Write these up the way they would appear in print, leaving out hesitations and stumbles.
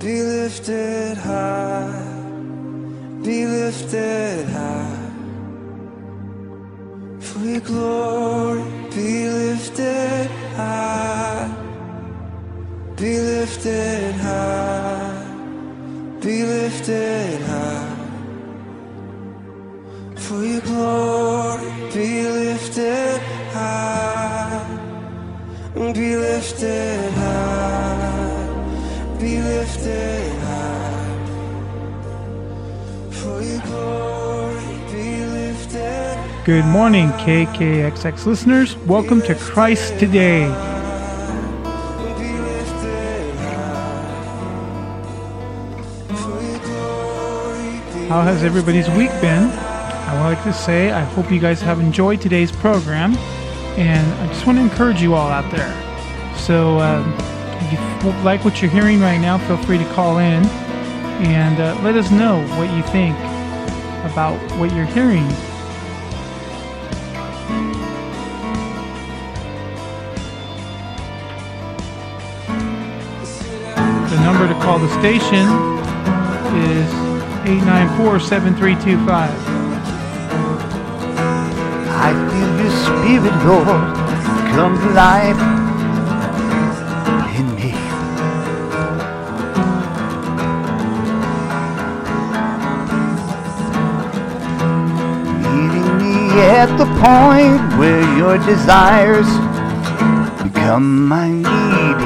be lifted high, be lifted high. For your glory, be lifted high, be lifted high, be lifted high. For your glory, be lifted high, be lifted high, be lifted high. For your glory, be lifted high. Good morning, KKXX listeners. Welcome to Christ Today. How has everybody's week been? I would like to say I hope you guys have enjoyed today's program, and I just want to encourage you all out there. So if you like what you're hearing right now, feel free to call in and let us know what you think about what you're hearing. The number to call the station is 894-7325. I feel your spirit, Lord, come to life in me. Meeting me at the point where your desires become my need.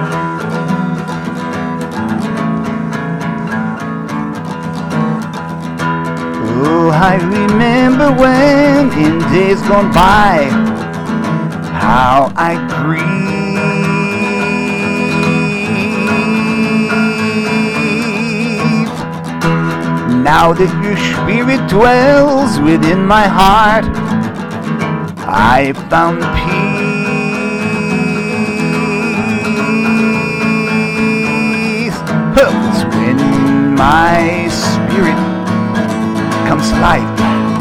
Oh, I remember when in days gone by, how I grieved. Now that your spirit dwells within my heart, I found peace. It's when my spirit comes life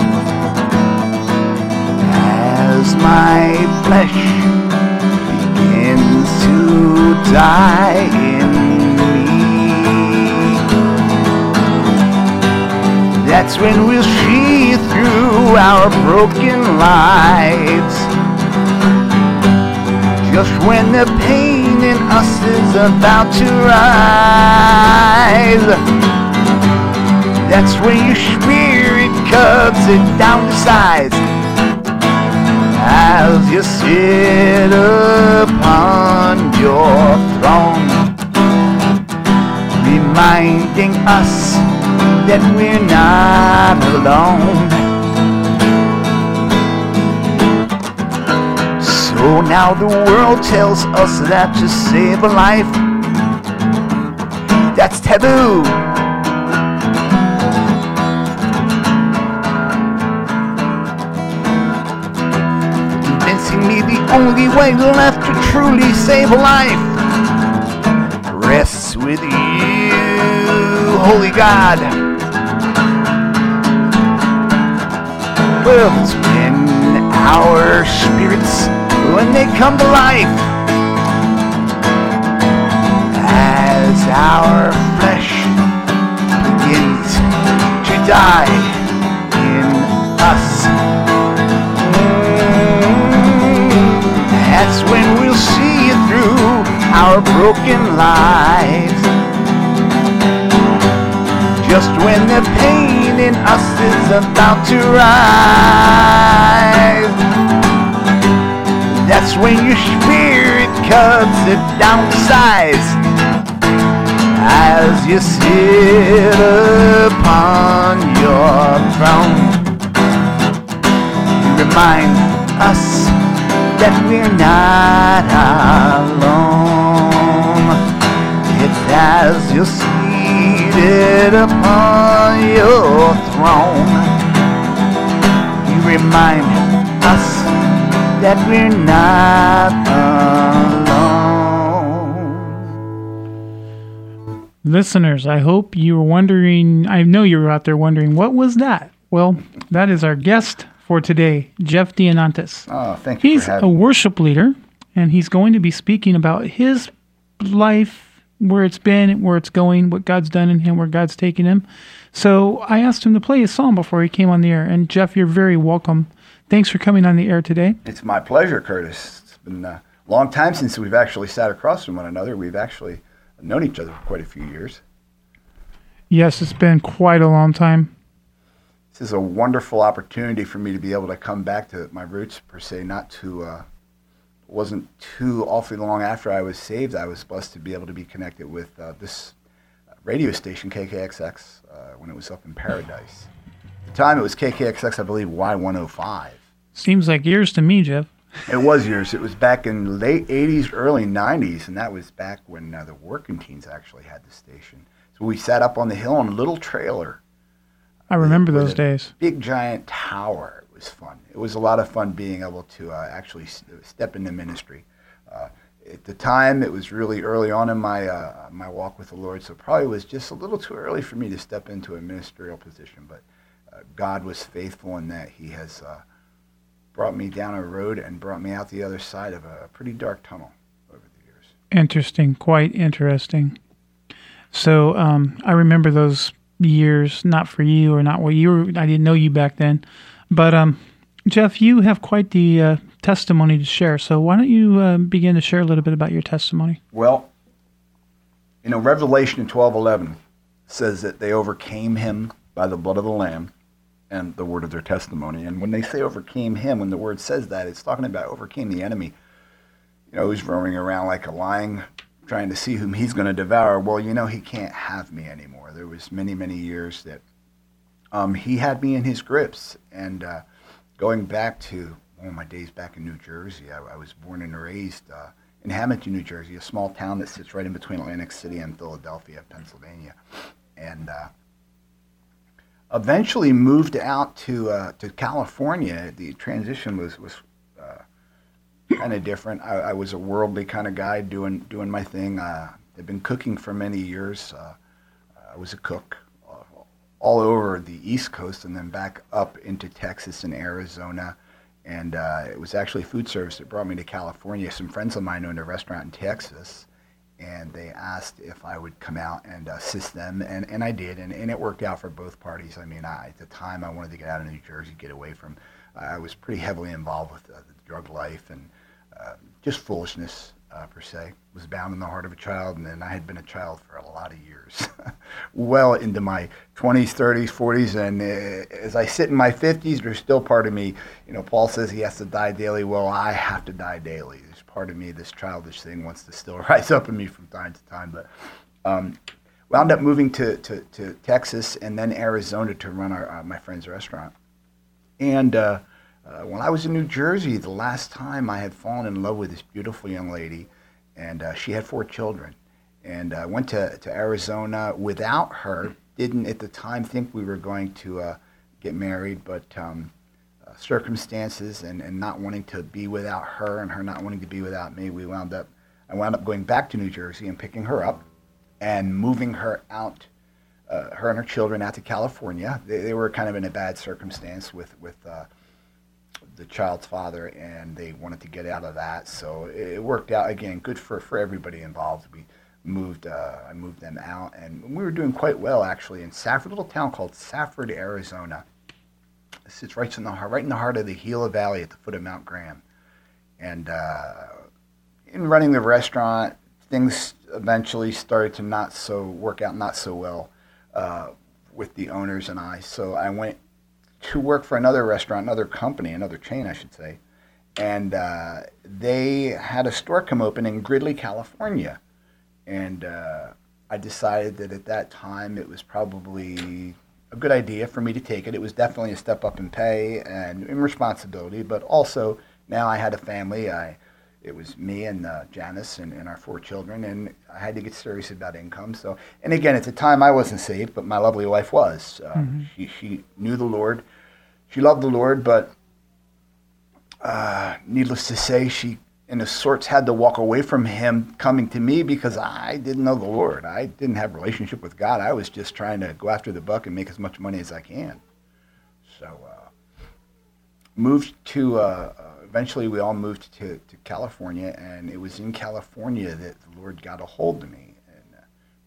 as my flesh begins to die in me. That's when we'll see through our broken lives. Just when the pain in us is about to rise, that's when your spirit cuts it down to size as you sit upon your throne, reminding us that we're not alone. So now the world tells us that to save a life, that's taboo. Me the only way left to truly save a life rests with you, Holy God. Well, it's when our spirits, when they come to life, as our flesh begins to die in us. That's when we'll see through our broken lives. Just when the pain in us is about to rise, that's when your spirit cuts it down to size as you sit upon your throne. You remind us that we're not alone. It's as you're seated upon your throne, you remind us that we're not alone. Listeners, I hope you were wondering, I know you were out there wondering, what was that? Well, that is our guest for today, Jeff Dianantes. Oh, thank you. He's a worship leader, and he's going to be speaking about his life where it's been, where it's going, what God's done in him, where God's taken him. So I asked him to play a song before he came on the air. And Jeff, you're very welcome. Thanks for coming on the air today. It's my pleasure, Curtis. It's been a long time since we've actually sat across from one another. We've actually known each other for quite a few years. Yes, it's been quite a long time. This is a wonderful opportunity for me to be able to come back to my roots, per se. Wasn't too awfully long after I was saved, I was blessed to be able to be connected with this radio station, KKXX, when it was up in Paradise. At the time, it was KKXX, I believe, Y105. Seems like years to me, Jeff. It was years. It was back in late 80s, early 90s, and that was back when the Working Teens actually had the station. So we sat up on the hill on a little trailer. I remember with those a days. Big giant tower. It was fun. It was a lot of fun being able to actually step into ministry. At the time, it was really early on in my walk with the Lord, so it probably was just a little too early for me to step into a ministerial position. But God was faithful in that He has brought me down a road and brought me out the other side of a pretty dark tunnel over the years. Interesting, quite interesting. So I remember those years, not for you or not what you were. I didn't know you back then, but Jeff, you have quite the testimony to share. So why don't you begin to share a little bit about your testimony? Well, Revelation 12:11 says that they overcame him by the blood of the Lamb and the word of their testimony. And when they say overcame him, when the word says that, it's talking about overcame the enemy. Who's roaming around like a lion, trying to see whom he's going to devour. Well, he can't have me anymore. There was many, many years that he had me in his grips. And going back to one of my days back in New Jersey, I was born and raised in Hamilton, New Jersey, a small town that sits right in between Atlantic City and Philadelphia, Pennsylvania. And eventually moved out to California. The transition was kind of different. I was a worldly kind of guy doing my thing. I'd been cooking for many years. I was a cook all over the East Coast and then back up into Texas and Arizona. And it was actually food service that brought me to California. Some friends of mine owned a restaurant in Texas, and they asked if I would come out and assist them, and I did, and it worked out for both parties. I mean, at the time, I wanted to get out of New Jersey, get away from, I was pretty heavily involved with the drug life and just foolishness, per se. Was bound in the heart of a child, and then I had been a child for a lot of years, well into my 20s, 30s, 40s, and as I sit in my 50s, there's still part of me, Paul says he has to die daily. Well, I have to die daily. There's part of me, this childish thing wants to still rise up in me from time to time, but wound up moving to Texas and then Arizona to run my friend's restaurant. And when I was in New Jersey, the last time I had fallen in love with this beautiful young lady, and she had 4 children. And I went to Arizona without her. Didn't at the time think we were going to get married, but circumstances and not wanting to be without her and her not wanting to be without me, I wound up going back to New Jersey and picking her up and moving her out, her and her children out to California. They were kind of in a bad circumstance with the child's father, and they wanted to get out of that. So it worked out, again, good for everybody involved. I moved them out, and we were doing quite well, actually, in Safford, a little town called Safford, Arizona. It sits right in the heart of the Gila Valley at the foot of Mount Graham. And in running the restaurant, things eventually started to work out not so well with the owners and I. So I went to work for another restaurant, another company, another chain, I should say. And they had a store come open in Gridley, California. And I decided that at that time it was probably a good idea for me to take it. It was definitely a step up in pay and in responsibility, but also now I had a family. It was me and Janice and our 4 children, and I had to get serious about income. So, and again, at the time I wasn't saved, but my lovely wife was. She knew the Lord. She loved the Lord, but needless to say, she, in a sorts, had to walk away from him coming to me because I didn't know the Lord. I didn't have a relationship with God. I was just trying to go after the buck and make as much money as I can. So moved to, eventually we all moved to California, and it was in California that the Lord got a hold of me. And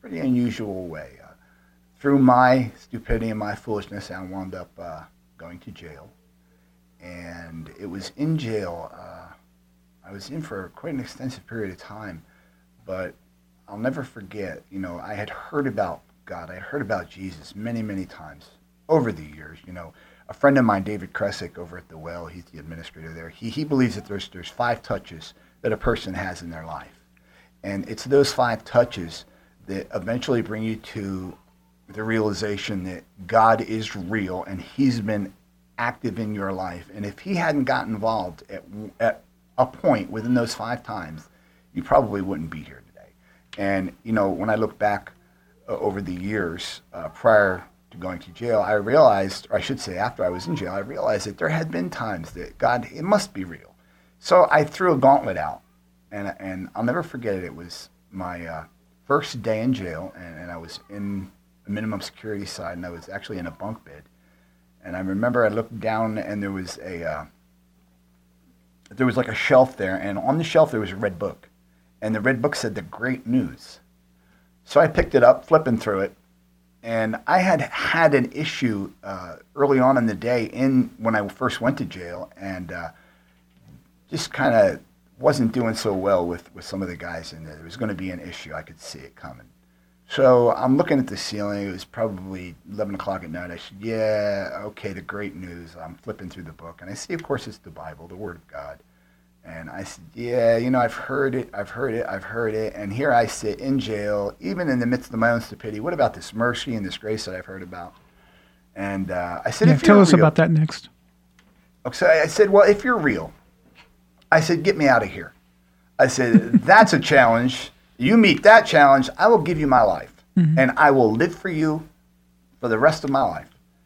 pretty unusual way. Through my stupidity and my foolishness, I wound up going to jail. And it was in jail. I was in for quite an extensive period of time, but I'll never forget, I had heard about God. I had heard about Jesus many, many times over the years. A friend of mine, David Kresick, over at the Well, he's the administrator there. He believes that there's 5 touches that a person has in their life. And it's those 5 touches that eventually bring you to the realization that God is real and he's been active in your life. And if he hadn't got involved at a point within those 5 times, you probably wouldn't be here today. And, when I look back over the years prior to going to jail, I realized, or I should say after I was in jail, I realized that there had been times that God, it must be real. So I threw a gauntlet out, and I'll never forget it. It was my first day in jail, and I was in a minimum security side, and I was actually in a bunk bed. And I remember I looked down, and there was like a shelf there, and on the shelf there was a red book, and the red book said The Great News. So I picked it up, flipping through it, and I had an issue early on in the day when I first went to jail, and just kind of wasn't doing so well with some of the guys in there. There was going to be an issue. I could see it coming. So I'm looking at the ceiling. It was probably 11 o'clock at night. I said, yeah, okay, The Great News. I'm flipping through the book, and I see, of course, it's the Bible, the Word of God. And I said, yeah, I've heard it. And here I sit in jail, even in the midst of my own stupidity. What about this mercy and this grace that I've heard about? And I said, if tell you're us real, about that next. Okay, so I said, well, if you're real, I said, get me out of here. I said, that's a challenge. You meet that challenge, I will give you my life. Mm-hmm. And I will live for you for the rest of my life.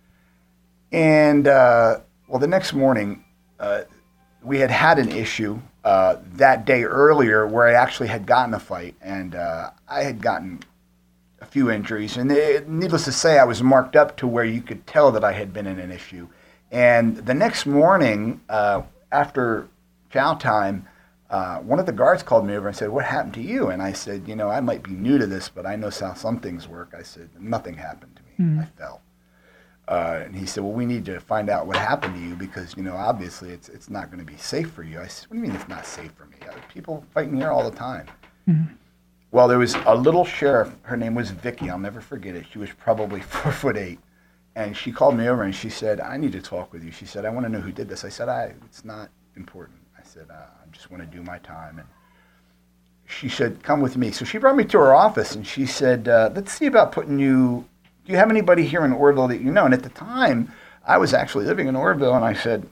And, the next morning, we had an issue that day earlier where I actually had gotten a fight, and I had gotten a few injuries. And needless to say, I was marked up to where you could tell that I had been in an issue. And the next morning, after chow time, one of the guards called me over and said, what happened to you? And I said, I might be new to this, but I know how some things work. I said, nothing happened to me. Mm-hmm. I fell. And he said, well, we need to find out what happened to you because, obviously it's not going to be safe for you. I said, what do you mean it's not safe for me? People fighting here all the time. Mm-hmm. Well, there was a little sheriff. Her name was Vicky. I'll never forget it. She was probably 4'8". And she called me over and she said, I need to talk with you. She said, I want to know who did this. I said, it's not important. I said, I just want to do my time. And she said, come with me. So she brought me to her office and she said, let's see about putting you. Do you have anybody here in Oroville that you know? And at the time, I was actually living in Oroville, and I said,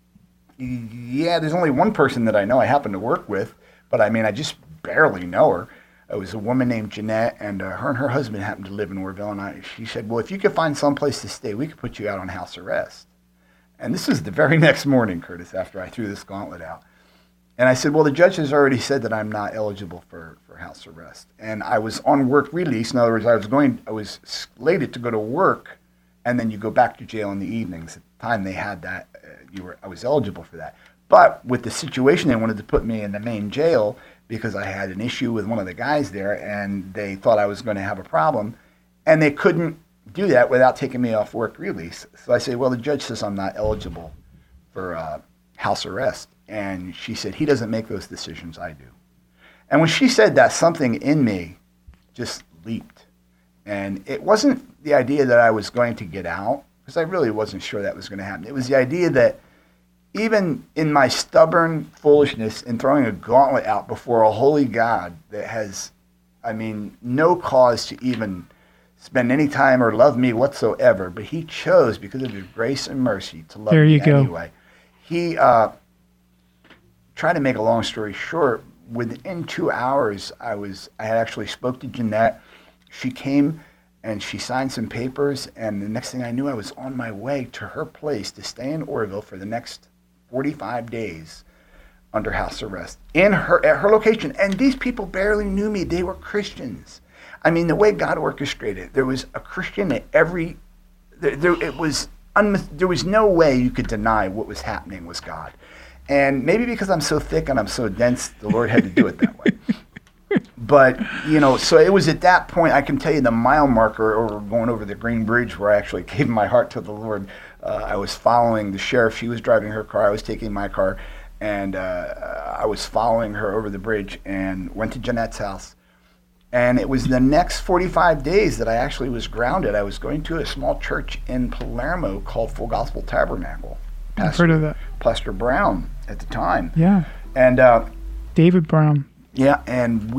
yeah, there's only one person that I know I happen to work with, but I just barely know her. It was a woman named Jeanette, and her husband happened to live in Oroville, and she said, well, if you could find some place to stay, we could put you out on house arrest. And this was the very next morning, Curtis, after I threw this gauntlet out. And I said, well, the judge has already said that I'm not eligible for house arrest. And I was on work release. In other words, I was slated to go to work, and then you go back to jail in the evenings. At the time they had that, I was eligible for that. But with the situation, they wanted to put me in the main jail because I had an issue with one of the guys there, and they thought I was going to have a problem. And they couldn't do that without taking me off work release. So I said, well, the judge says I'm not eligible for house arrest. And she said, he doesn't make those decisions, I do. And when she said that, something in me just leaped. And it wasn't the idea that I was going to get out, because I really wasn't sure that was going to happen. It was the idea that even in my stubborn foolishness in throwing a gauntlet out before a holy God that has, no cause to even spend any time or love me whatsoever, but he chose, because of his grace and mercy, to love me anyway. He... try to make a long story short, within 2 hours, I had actually spoke to Jeanette. She came and she signed some papers, and the next thing I knew, I was on my way to her place to stay in Oroville for the next 45 days under house arrest at her location. And these people barely knew me. They were Christians. The way God orchestrated, there was a Christian at every. There was no way you could deny what was happening was God. And maybe because I'm so thick and I'm so dense, the Lord had to do it that way. But, so it was at that point, I can tell you the mile marker over going over the Green Bridge where I actually gave my heart to the Lord. I was following the sheriff. She was driving her car. I was taking my car. And I was following her over the bridge and went to Jeanette's house. And it was the next 45 days that I actually was grounded. I was going to a small church in Palermo called Full Gospel Tabernacle. I've heard of that. Pastor Brown at the time. Yeah. And David Brown. Yeah, and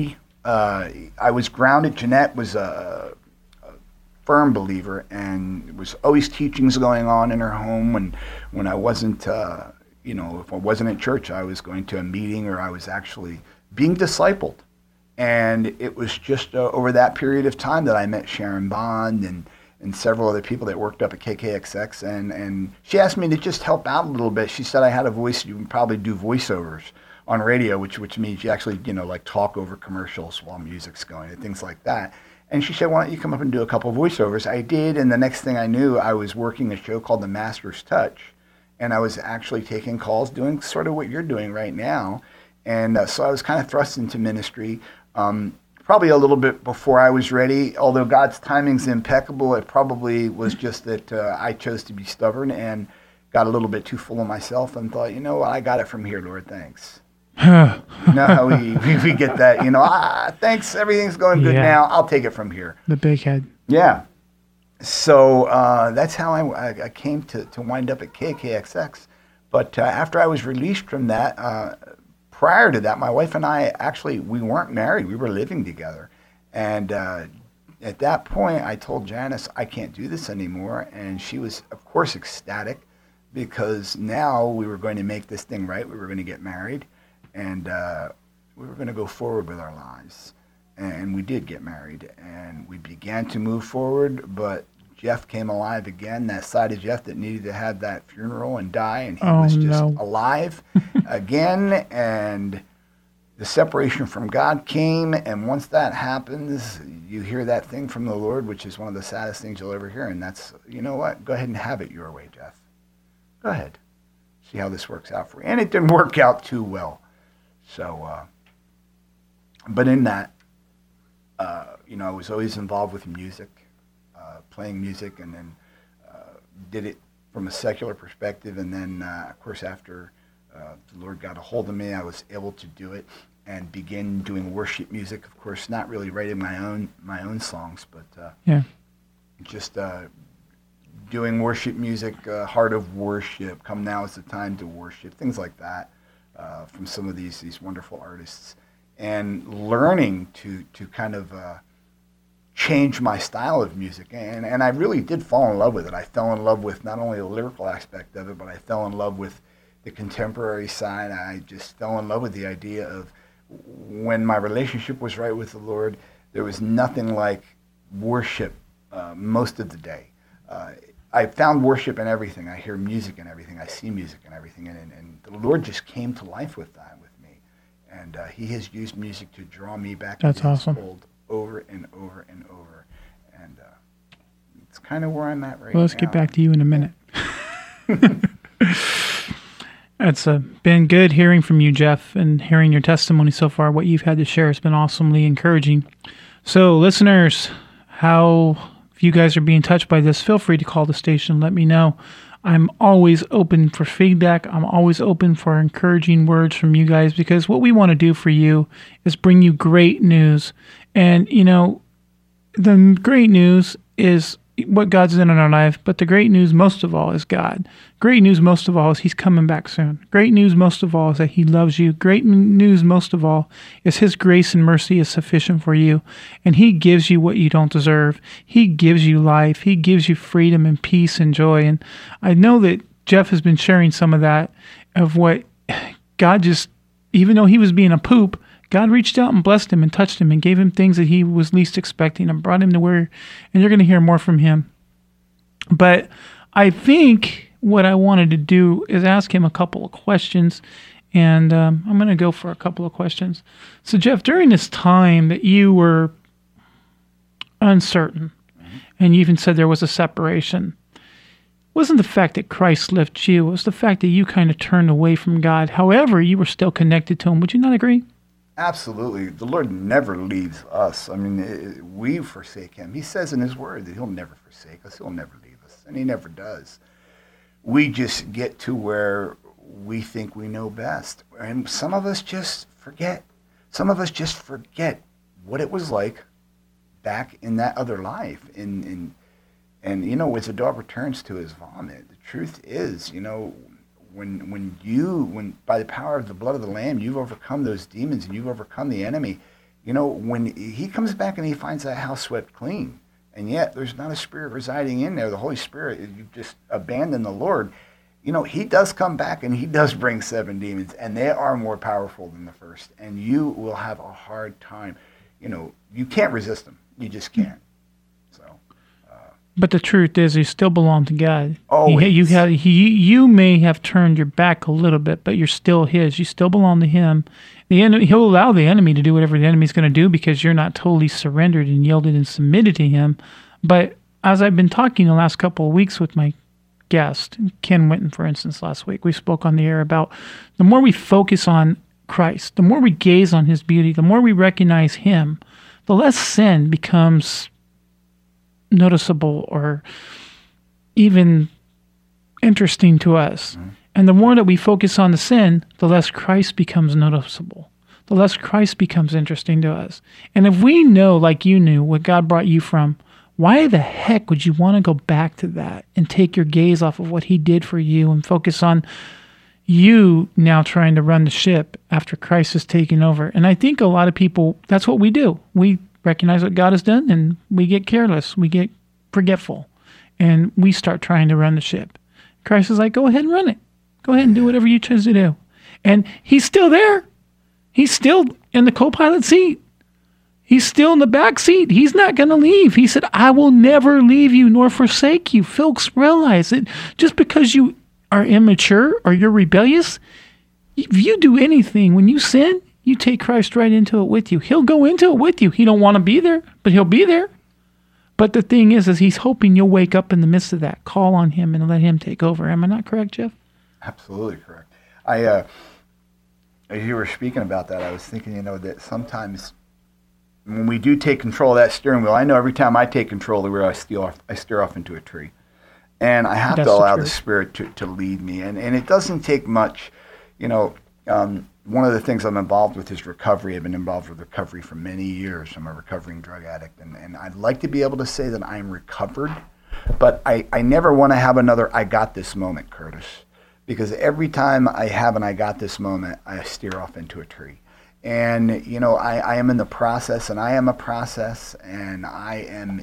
I was grounded. Jeanette was a firm believer, and there was always teachings going on in her home. And when I wasn't, if I wasn't at church, I was going to a meeting or I was actually being discipled. And it was just over that period of time that I met Sharon Bond and several other people that worked up at KKXX. And she asked me to just help out a little bit. She said I had a voice. You can probably do voiceovers on radio, which means you actually, like talk over commercials while music's going and things like that. And she said, why don't you come up and do a couple of voiceovers? I did, and the next thing I knew, I was working a show called The Master's Touch, and I was actually taking calls, doing sort of what you're doing right now. And so I was kind of thrust into ministry, probably a little bit before I was ready. Although God's timing's impeccable, it probably was just that I chose to be stubborn and got a little bit too full of myself and thought, what, I got it from here, Lord, thanks. No, we get that, thanks, everything's going good now, I'll take it from here. The big head. Yeah. So that's how I came to wind up at KKXX. But after I was released from that, prior to that, my wife and I we weren't married. We were living together. And at that point, I told Janice, I can't do this anymore. And she was, of course, ecstatic because now we were going to make this thing right. We were going to get married. And we were going to go forward with our lives. And we did get married. And we began to move forward. But Jeff came alive again, that side of Jeff that needed to have that funeral and die. And he was just alive again. And the separation from God came. And once that happens, you hear that thing from the Lord, which is one of the saddest things you'll ever hear. And that's, you know what? Go ahead and have it your way, Jeff. Go ahead. See how this works out for you. And it didn't work out too well. So, but in that, I was always involved with music, playing music, and then did it from a secular perspective. And then, of course, after the Lord got a hold of me, I was able to do it and begin doing worship music. Of course, not really writing my own songs, but just doing worship music, Heart of Worship, Come Now Is the Time to Worship, things like that. From some of these wonderful artists, and learning to kind of change my style of music. And I really did fall in love with it. I fell in love with not only the lyrical aspect of it, but I fell in love with the contemporary side. I just fell in love with the idea of when my relationship was right with the Lord, there was nothing like worship most of the day. I found worship in everything. I hear music in everything. I see music in everything. And the Lord just came to life with that with me. And he has used music to draw me back That's into awesome. his fold over and over and over. And it's kind of where I'm at right now. Well, let's get back to you in a minute. It's been good hearing from you, Jeff, and hearing your testimony so far. What you've had to share has been awesomely encouraging. So, listeners, if you guys are being touched by this, feel free to call the station and let me know. I'm always open for feedback. I'm always open for encouraging words from you guys, because what we want to do for you is bring you great news. And, the great news is what God's done in our life, but the great news most of all is God. Great news most of all is He's coming back soon. Great news most of all is that He loves you. Great news most of all is His grace and mercy is sufficient for you, and He gives you what you don't deserve. He gives you life. He gives you freedom and peace and joy. And I know that Jeff has been sharing some of that, of what God just, even though he was being a poop, God reached out and blessed him and touched him and gave him things that he was least expecting and brought him to where, and you're going to hear more from him. But I think what I wanted to do is ask him a couple of questions, and I'm going to go for a couple of questions. So, Jeff, during this time that you were uncertain, and you even said there was a separation, wasn't the fact that Christ left you, it was the fact that you kind of turned away from God. However, you were still connected to Him. Would you not agree? Absolutely. The Lord never leaves us. I mean, we forsake him. He says in his word that he'll never forsake us. He'll never leave us. And he never does. We just get to where we think we know best. And some of us just forget. Some of us just forget what it was like back in that other life. And you know, as a dog returns to his vomit, the truth is, you know, when by the power of the blood of the Lamb, you've overcome those demons and you've overcome the enemy, you know, when he comes back and he finds that house swept clean, and yet there's not a spirit residing in there, the Holy Spirit, you've just abandoned the Lord, you know, he does come back and he does bring 7 demons, and they are more powerful than the first, and you will have a hard time. You know, you can't resist them. You just can't. So. But the truth is, you still belong to God. Always. You may have turned your back a little bit, but you're still his. You still belong to him. The enemy, he'll allow the enemy to do whatever the enemy's going to do because you're not totally surrendered and yielded and submitted to him. But as I've been talking the last couple of weeks with my guest, Ken Winton, for instance, last week, we spoke on the air about the more we focus on Christ, the more we gaze on his beauty, the more we recognize him, the less sin becomes noticeable or even interesting to us. Mm-hmm. And the more that we focus on the sin, the less Christ becomes noticeable. The less Christ becomes interesting to us. And if we know, like you knew, what God brought you from, why the heck would you want to go back to that and take your gaze off of what he did for you and focus on you now trying to run the ship after Christ has taken over? And I think a lot of people, that's what we do. We recognize what God has done and we get careless. We get forgetful and we start trying to run the ship. Christ is like, go ahead and run it. Go ahead and do whatever you choose to do. And he's still there. He's still in the co-pilot seat. He's still in the back seat. He's not going to leave. He said, I will never leave you nor forsake you. Folks, realize that just because you are immature or you're rebellious, if you do anything, when you sin, you take Christ right into it with you. He'll go into it with you. He don't want to be there, but he'll be there. But the thing is he's hoping you'll wake up in the midst of that, call on him and let him take over. Am I not correct, Jeff? Absolutely correct. As you were speaking about that, I was thinking, you know, that sometimes when we do take control of that steering wheel, I know every time I take control of the wheel, I steer off into a tree. And I have to allow the Spirit to lead me. And it doesn't take much. You know, one of the things I'm involved with is recovery. I've been involved with recovery for many years. I'm a recovering drug addict. And I'd like to be able to say that I'm recovered. But I never want to have another I got this moment, Curtis. Because every time I have an I got this moment, I steer off into a tree. And, you know, I am in the process, and I am a process, and I am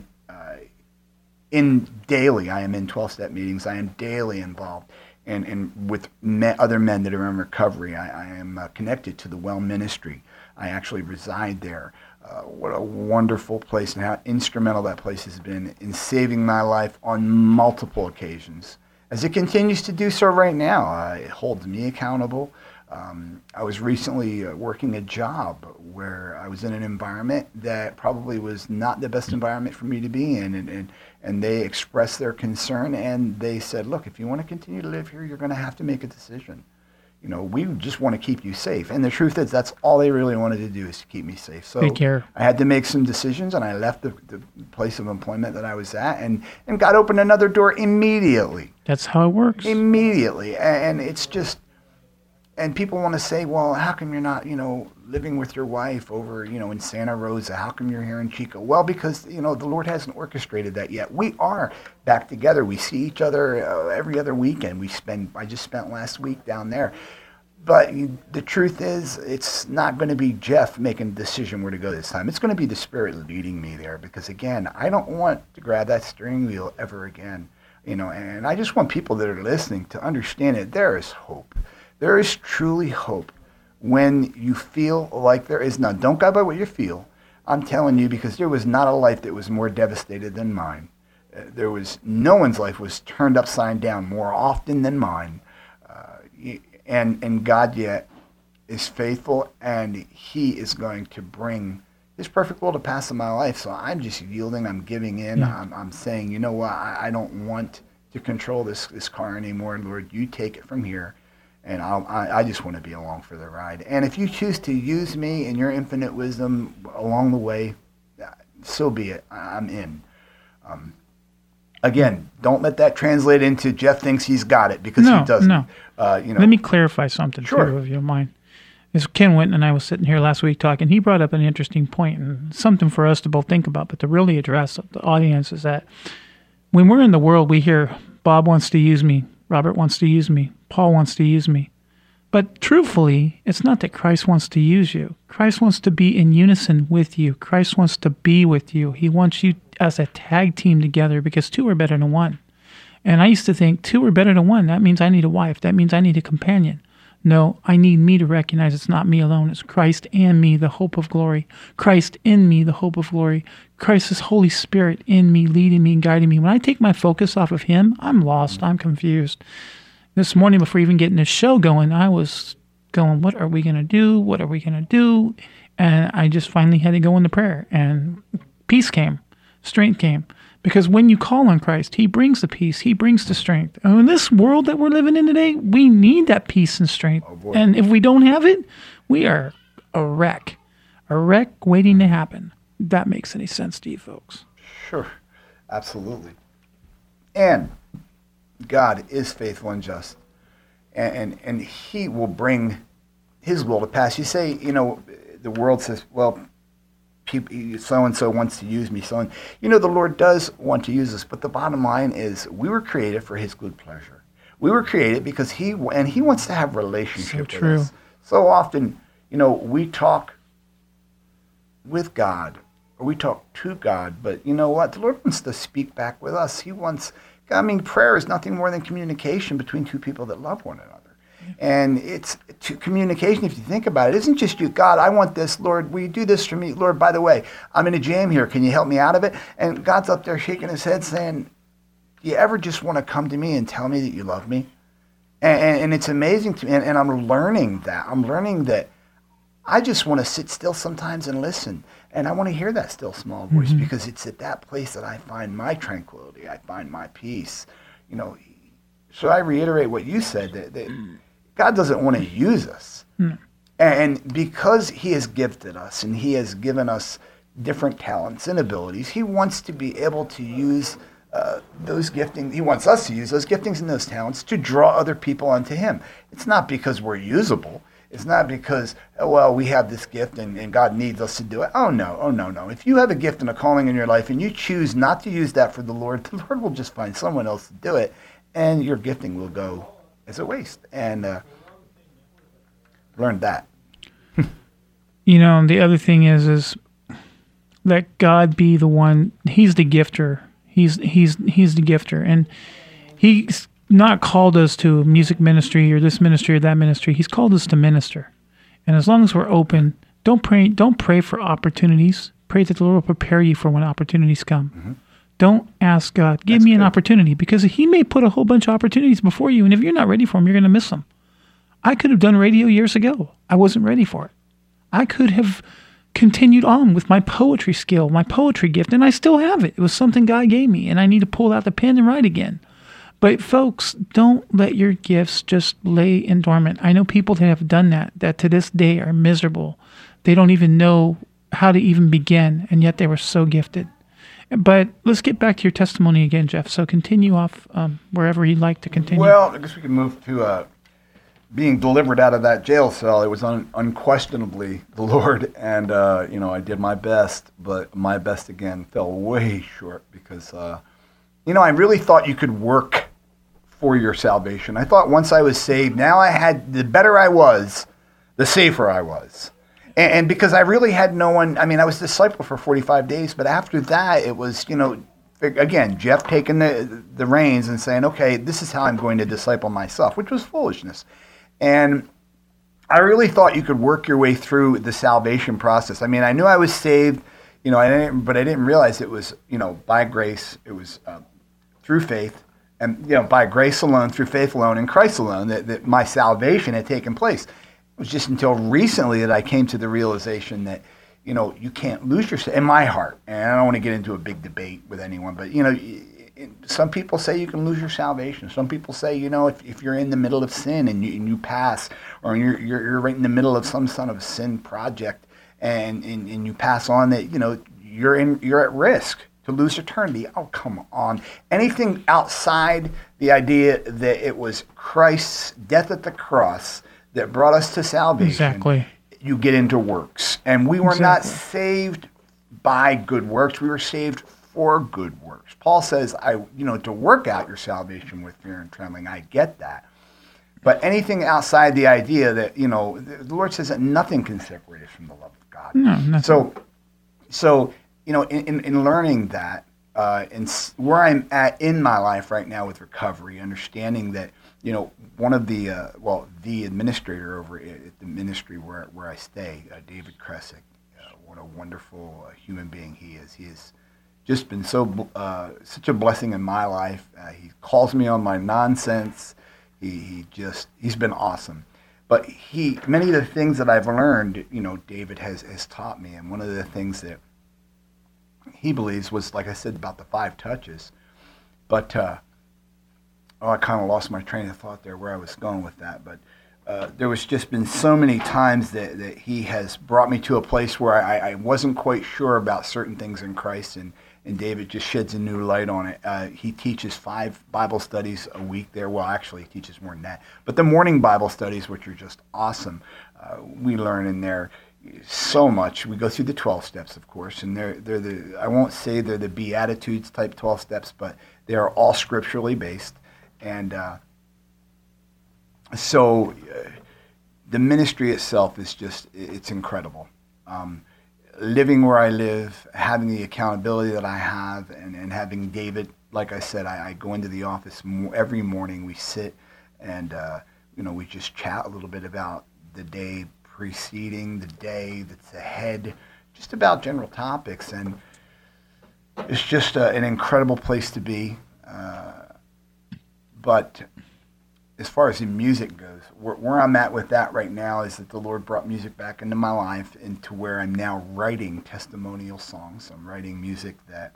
I am in 12-step meetings. I am daily involved and with other men that are in recovery. I am connected to the Well Ministry. I actually reside there. What a wonderful place, and how instrumental that place has been in saving my life on multiple occasions, as it continues to do so right now. It holds me accountable. I was recently working a job where I was in an environment that probably was not the best environment for me to be in, and they expressed their concern, and they said, look, if you want to continue to live here, you're going to have to make a decision. You know, we just want to keep you safe. And the truth is, that's all they really wanted to do, is to keep me safe. So I had to make some decisions, and I left the place of employment that I was at, and God opened another door immediately. That's how it works. Immediately. And it's just, and people want to say, well, how come you're not, you know, living with your wife over, you know, in Santa Rosa? How come you're here in Chico? Well, because, you know, the Lord hasn't orchestrated that yet. We are back together. We see each other every other weekend. I just spent last week down there. But the truth is, it's not going to be Jeff making a decision where to go this time. It's going to be the Spirit leading me there, because, again, I don't want to grab that steering wheel ever again. You know, and I just want people that are listening to understand that there is hope. There is truly hope when you feel like there is none. Don't go by what you feel. I'm telling you, because there was not a life that was more devastated than mine. No one's life was turned upside down more often than mine. And God yet is faithful, and he is going to bring his perfect will to pass in my life. So I'm just yielding. I'm giving in. Yeah. I'm saying, you know what? I don't want to control this car anymore. Lord, you take it from here. and I just want to be along for the ride. And if you choose to use me in your infinite wisdom along the way, so be it. I'm in. Again, don't let that translate into Jeff thinks he's got it, because he doesn't. No. Let me clarify something, Sure. too, if you don't mind. As Ken Winton and I was sitting here last week talking, he brought up an interesting point and something for us to both think about, but to really address the audience is that when we're in the world, we hear Bob wants to use me, Robert wants to use me, Paul wants to use me. But truthfully, it's not that Christ wants to use you. Christ wants to be in unison with you. Christ wants to be with you. He wants you as a tag team together, because two are better than one. And I used to think two are better than one. That means I need a wife. That means I need a companion. No, I need me to recognize it's not me alone. It's Christ and me, the hope of glory. Christ in me, the hope of glory. Christ's Holy Spirit in me, leading me and guiding me. When I take my focus off of him, I'm lost. I'm confused. This morning, before even getting this show going, I was going, what are we going to do? What are we going to do? And I just finally had to go into prayer. And peace came. Strength came. Because when you call on Christ, he brings the peace. He brings the strength. And in this world that we're living in today, we need that peace and strength. And if we don't have it, we are a wreck waiting to happen. If that makes any sense to you folks. Sure. Absolutely. And God is faithful and just. And he will bring his will to pass. You say, the world says, well, so-and-so wants to use me. The Lord does want to use us, but the bottom line is we were created for his good pleasure. We were created because he wants to have relationship with us. So often, we talk with God, or we talk to God, but you know what? The Lord wants to speak back with us. Prayer is nothing more than communication between two people that love one another. And it's communication, if you think about it, isn't just you, God, I want this, Lord, will you do this for me? Lord, by the way, I'm in a jam here. Can you help me out of it? And God's up there shaking his head saying, do you ever just want to come to me and tell me that you love me? And it's amazing to me, and I'm learning that. I'm learning that I just want to sit still sometimes and listen. And I want to hear that still small voice, because it's at that place that I find my tranquility. I find my peace. So I reiterate what you said, that God doesn't want to use us. And because he has gifted us and he has given us different talents and abilities, he wants to be able to use those giftings. He wants us to use those giftings and those talents to draw other people unto him. It's not because we're usable. It's not because, we have this gift and God needs us to do it. Oh, no. If you have a gift and a calling in your life and you choose not to use that for the Lord will just find someone else to do it, and your gifting will go as a waste. And learn that. The other thing is let God be the one. He's the gifter. He's the gifter, and he's not called us to music ministry or this ministry or that ministry. He's called us to minister. And as long as we're open, don't pray for opportunities. Pray that the Lord will prepare you for when opportunities come. Don't ask God, give me an opportunity, because he may put a whole bunch of opportunities before you, and if you're not ready for them, you're going to miss them. I could have done radio years ago. I wasn't ready for it. I could have continued on with my poetry skill, my poetry gift, and I still have it. It was something God gave me, and I need to pull out the pen and write again. But folks, don't let your gifts just lay in dormant. I know people that have done that to this day are miserable. They don't even know how to even begin, and yet they were so gifted. But let's get back to your testimony again, Jeff. So continue off wherever you'd like to continue. Well, I guess we can move to being delivered out of that jail cell. It was unquestionably the Lord, and I did my best, but my best again fell way short because I really thought you could work for your salvation. I thought once I was saved, the better I was, the safer I was. And because I really had no one, I was discipled for 45 days, but after that, it was, again, Jeff taking the reins and saying, okay, this is how I'm going to disciple myself, which was foolishness. And I really thought you could work your way through the salvation process. I knew I was saved, but I didn't realize it was, by grace, it was through faith, and, by grace alone, through faith alone, in Christ alone, that my salvation had taken place. It was just until recently that I came to the realization that, you can't lose yourself, in my heart, and I don't want to get into a big debate with anyone, but, some people say you can lose your salvation. Some people say, if you're in the middle of sin and you pass, or you're right in the middle of some sort of sin project, and you pass on, that you're at risk to lose eternity. Oh, come on! Anything outside the idea that it was Christ's death at the cross that brought us to salvation. Exactly. You get into works, and we were not saved by good works. We were saved for good works. Paul says, to work out your salvation with fear and trembling. I get that. But anything outside the idea that, the Lord says that nothing can separate us from the love of God. No, nothing. So in learning that, and where I'm at in my life right now with recovery, understanding that, one of the administrator over at the ministry where I stay, David Kresick, what a wonderful human being he is. He has just been such a blessing in my life. He calls me on my nonsense. He's been awesome. But many of the things that I've learned, David has taught me, and one of the things that he believes was, like I said, about the 5 touches. But I kind of lost my train of thought there where I was going with that. But there was just been so many times that he has brought me to a place where I wasn't quite sure about certain things in Christ, and David just sheds a new light on it. He teaches 5 Bible studies a week there. Well, actually, he teaches more than that. But the morning Bible studies, which are just awesome, we learn in there so much. We go through the 12 steps, of course, and I won't say they're the Beatitudes type 12 steps, but they are all scripturally based. And so the ministry itself is it's incredible. Living where I live, having the accountability that I have, and having David, like I said, I go into the office every morning. We sit and we just chat a little bit about the day preceding, the day that's ahead, just about general topics, and it's just an incredible place to be. But as far as the music goes, where I'm at with that right now is that the Lord brought music back into my life, into where I'm now writing testimonial songs. I'm writing music that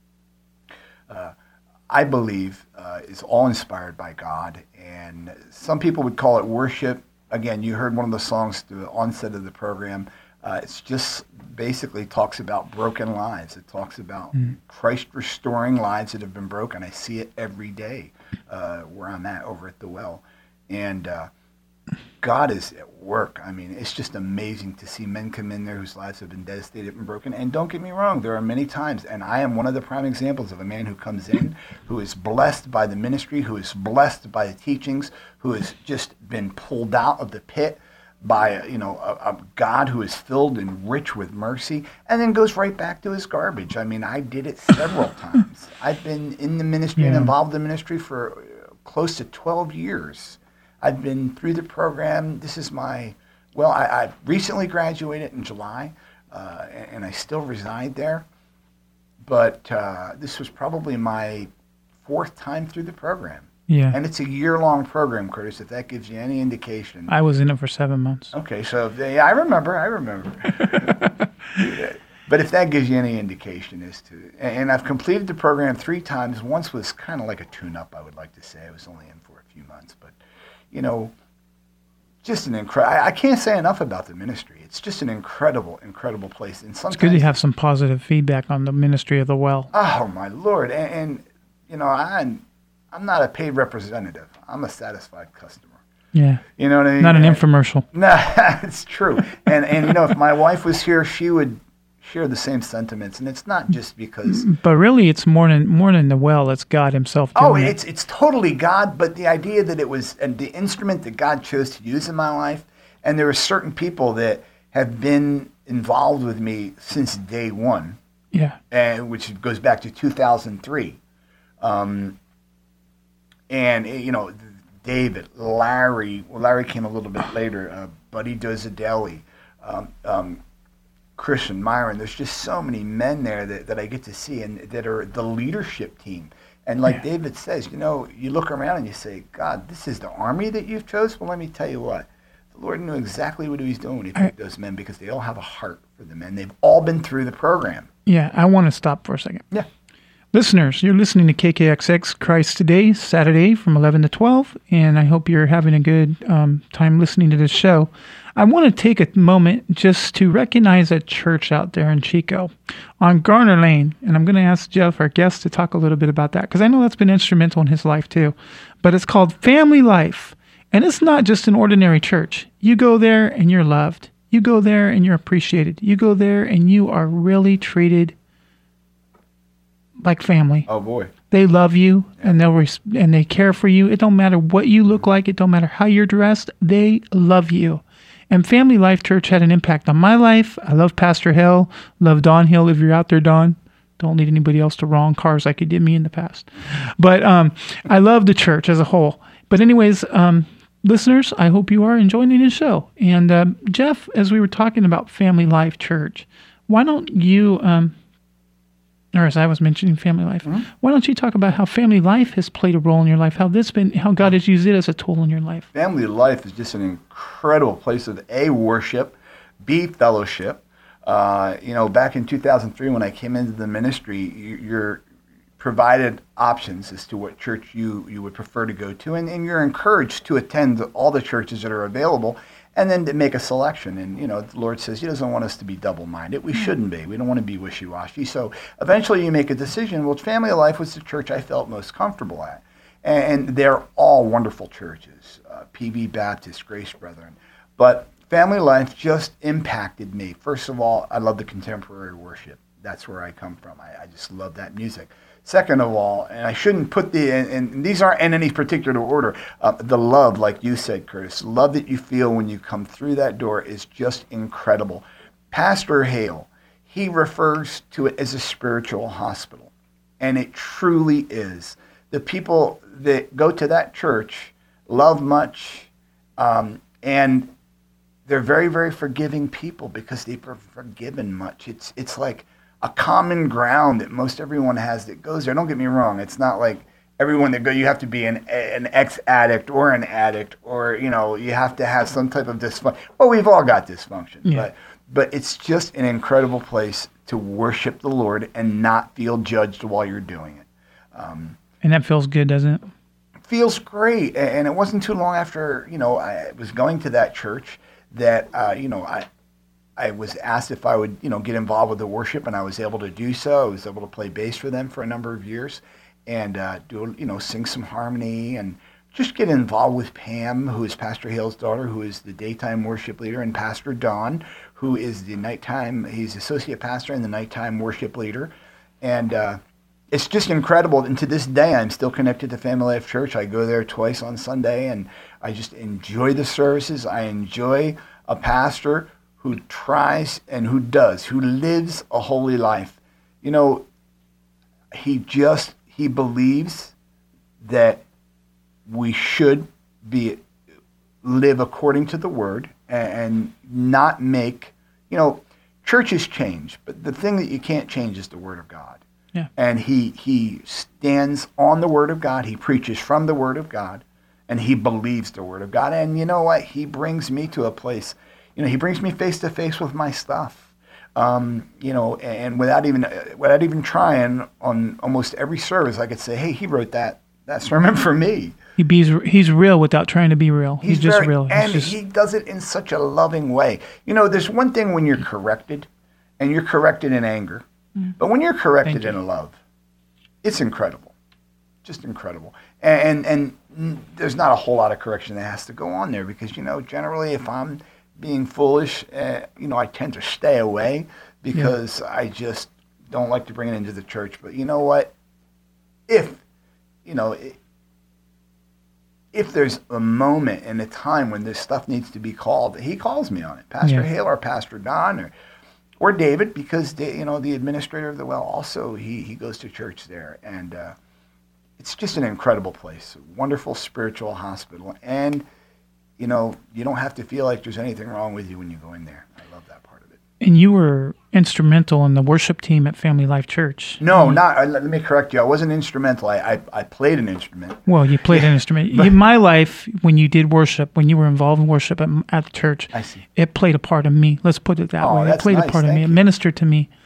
I believe is all inspired by God. And some people would call it worship. Again, you heard one of the songs to the onset of the program. It's just basically talks about broken lives. It talks about Christ restoring lives that have been broken. I see it every day where I'm at over at the well. And God is at work. I mean, it's just amazing to see men come in there whose lives have been devastated and broken. And don't get me wrong, there are many times, and I am one of the prime examples of a man who comes in, who is blessed by the ministry, who is blessed by the teachings, who has just been pulled out of the pit by a God who is filled and rich with mercy, and then goes right back to his garbage. I mean, I did it several times. I've been in the ministry and involved in the ministry for close to 12 years. I've been through the program. This is I recently graduated in July, and I still reside there. But this was probably my 4th time through the program. Yeah. And it's a year-long program, Curtis, if that gives you any indication. I was in it for 7 months. Okay, so I remember. But if that gives you any indication as to, and I've completed the program 3 times. Once was kind of like a tune-up, I would like to say. I was only in for a few months, but just an incredible. I can't say enough about the ministry. It's just an incredible, incredible place. And sometimes it's good to have some positive feedback on the ministry of the well. Oh my Lord! And I'm not a paid representative. I'm a satisfied customer. Yeah. You know what I mean? Not an infomercial. No, it's true. And if my wife was here, she would share the same sentiments. And it's not just because. But really, it's more than the well. It's God Himself doing it. It's totally God. But the idea that it was the instrument that God chose to use in my life, and there are certain people that have been involved with me since day one. Yeah. And which goes back to 2003. And, David, Larry came a little bit later, Buddy Dozadeli, Christian Myron. There's just so many men there that I get to see and that are the leadership team. And like David says, you look around and you say, God, this is the army that you've chosen? Well, let me tell you what. The Lord knew exactly what He was doing when He picked those men, because they all have a heart for the men. They've all been through the program. Yeah, I want to stop for a second. Yeah. Listeners, you're listening to KKXX Christ Today, Saturday from 11 to 12, and I hope you're having a good time listening to this show. I want to take a moment just to recognize a church out there in Chico on Garner Lane, and I'm going to ask Jeff, our guest, to talk a little bit about that, because I know that's been instrumental in his life too. But it's called Family Life, and it's not just an ordinary church. You go there and you're loved. You go there and you're appreciated. You go there and you are really treated like family. Oh boy. They love you and and they care for you. It don't matter what you look like. It don't matter how you're dressed. They love you. And Family Life Church had an impact on my life. I love Pastor Hill. Love Don Hill. If you're out there, Don, don't lead anybody else to wrong cars like you did me in the past. But I love the church as a whole. But anyways, listeners, I hope you are enjoying this show. And Jeff, as we were talking about Family Life Church, why don't you... or as I was mentioning Family Life, why don't you talk about how Family Life has played a role in your life, how God has used it as a tool in your life? Family Life is just an incredible place of A, worship, B, fellowship. Back in 2003 when I came into the ministry, you're provided options as to what church you would prefer to go to, and you're encouraged to attend all the churches that are available, and then to make a selection. And, the Lord says He doesn't want us to be double-minded. We shouldn't be. We don't want to be wishy-washy. So eventually you make a decision. Well, Family Life was the church I felt most comfortable at. And they're all wonderful churches, PV Baptist, Grace Brethren. But Family Life just impacted me. First of all, I love the contemporary worship. That's where I come from. I just love that music. Second of all, and I shouldn't put and these aren't in any particular order, the love, like you said, Curtis, love that you feel when you come through that door is just incredible. Pastor Hale, he refers to it as a spiritual hospital, and it truly is. The people that go to that church love much, and they're very, very forgiving people because they've forgiven much. It's like a common ground that most everyone has that goes there. Don't get me wrong. It's not like everyone that you have to be an ex-addict or an addict, or, you have to have some type of dysfunction. Well, we've all got dysfunction. Yeah. But it's just an incredible place to worship the Lord and not feel judged while you're doing it. And that feels good, doesn't it? It feels great. And it wasn't too long after, I was going to that church that, I was asked if I would, get involved with the worship, and I was able to do so. I was able to play bass for them for a number of years and sing some harmony and just get involved with Pam, who is Pastor Hale's daughter, who is the daytime worship leader, and Pastor Don, who is he's associate pastor and the nighttime worship leader. And it's just incredible. And to this day, I'm still connected to Family Life Church. I go there twice on Sunday, and I just enjoy the services. I enjoy a pastor who tries and who lives a holy life. He believes that we should live according to the Word and not make, churches change, but the thing that you can't change is the Word of God. Yeah. And he stands on the Word of God. He preaches from the Word of God, and he believes the Word of God. And you know what? He brings me to a place. He brings me face to face with my stuff, and without even trying, on almost every service, I could say, "Hey, he wrote that sermon for me." He's real without trying to be real. He's just real. He does it in such a loving way. There's one thing when you're corrected, and you're corrected in anger, but when you're corrected in love, it's incredible, just incredible. And there's not a whole lot of correction that has to go on there because generally if I'm being foolish, I tend to stay away because I just don't like to bring it into the church. But you know what? If there's a moment and a time when this stuff needs to be called, he calls me on it. Pastor Hale or Pastor Don or David, because the administrator of the well also, he goes to church there. And it's just an incredible place, a wonderful spiritual hospital. And you don't have to feel like there's anything wrong with you when you go in there. I love that part of it. And you were instrumental in the worship team at Family Life Church. No, let me correct you. I wasn't instrumental. I played an instrument. Well, you played an instrument. In my life, when you did worship, when you were involved in worship at the church, I see. It played a part of me. Let's put it that way. It played a part of me. It ministered to me.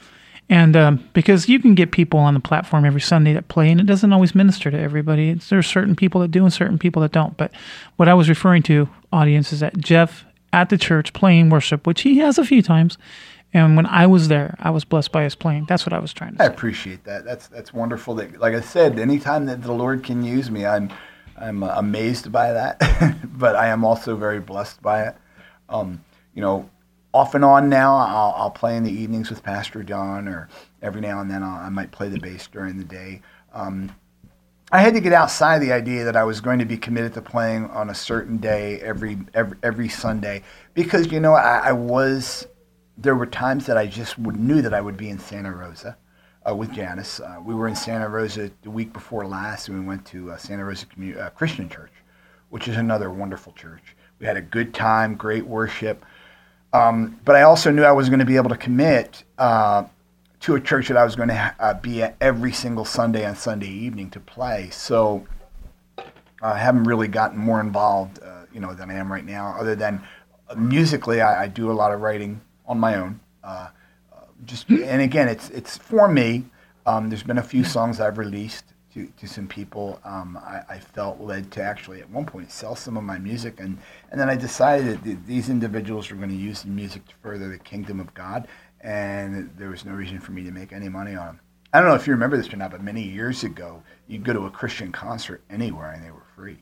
And because you can get people on the platform every Sunday that play, and it doesn't always minister to everybody. There's certain people that do and certain people that don't. But what I was referring to, audience, is that Jeff at the church playing worship, which he has a few times, and when I was there, I was blessed by his playing. That's what I was trying to say. I appreciate that. That's wonderful. That, like I said, anytime that the Lord can use me, I'm amazed by that, but I am also very blessed by it. Off and on now, I'll play in the evenings with Pastor John, or every now and then I might play the bass during the day. I had to get outside the idea that I was going to be committed to playing on a certain day every Sunday, because there were times that I just knew that I would be in Santa Rosa with Janice. We were in Santa Rosa the week before last, and we went to Santa Rosa Christian Church, which is another wonderful church. We had a good time, great worship. But I also knew I was going to be able to commit to a church that I was going to be at every single Sunday and Sunday evening to play. So I haven't really gotten more involved, than I am right now. Other than musically, I do a lot of writing on my own. And again, it's for me. There's been a few songs I've released to some people. I felt led to actually at one point sell some of my music, and then I decided that these individuals were going to use the music to further the kingdom of God, and there was no reason for me to make any money on them. I don't know if you remember this or not, but many years ago, you'd go to a Christian concert anywhere and they were free.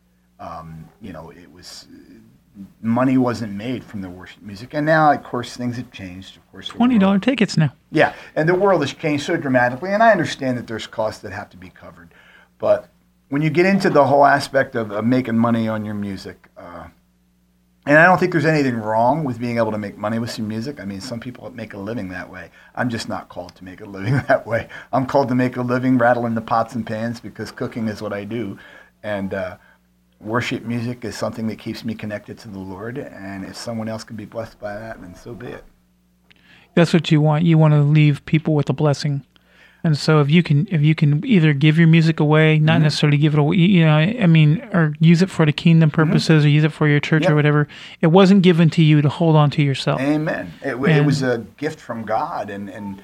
It was money wasn't made from the worship music, and now, of course, things have changed. Of course, $20 tickets now. Yeah, and the world has changed so dramatically, and I understand that there's costs that have to be covered, but when you get into the whole aspect of making money on your music, and I don't think there's anything wrong with being able to make money with some music. I mean, some people make a living that way. I'm just not called to make a living that way. I'm called to make a living rattling the pots and pans, because cooking is what I do, and worship music is something that keeps me connected to the Lord, and if someone else can be blessed by that, then so be it. That's what you want. You want to leave people with a blessing. And so if you can either give your music away, not necessarily give it away, or use it for the kingdom purposes, or use it for your church or whatever. It wasn't given to you to hold on to yourself. Amen. It was a gift from God, and